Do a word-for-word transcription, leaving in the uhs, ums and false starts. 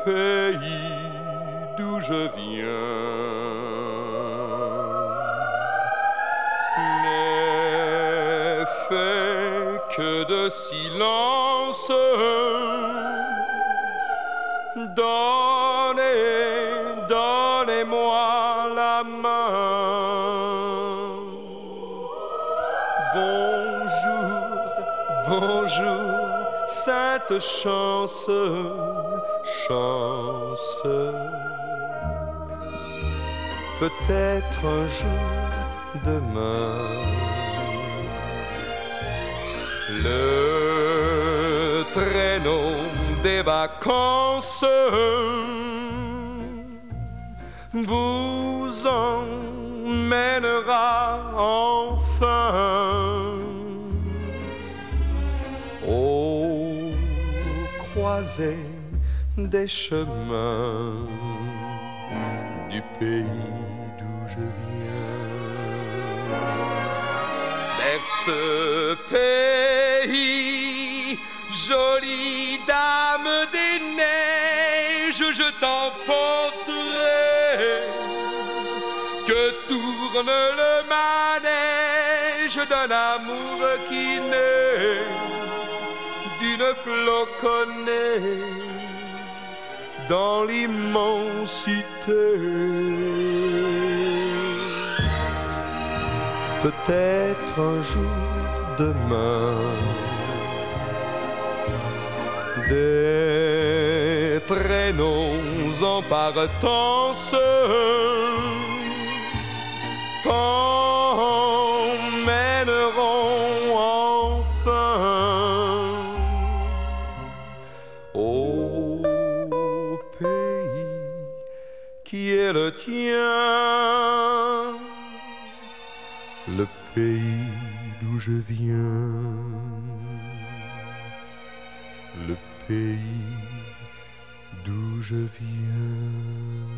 pays d'où je viens n'est fait que de silence. Donnez, donnez-moi la main. Bonjour, bonjour, sainte chance, chance. Peut-être un jour, demain, le traîneau des vacances vous emmènera enfin aux croisées des chemins du pays d'où je viens. Vers ce pays, jolie dame des neiges, je t'emporterai, que tourne le manège d'un amour qui naît d'une floconnée dans l'immensité. Peut-être un jour, demain, des traîneaux en partance t'emmèneront enfin au pays qui est le tien, le pays d'où je viens, le pays d'où je viens.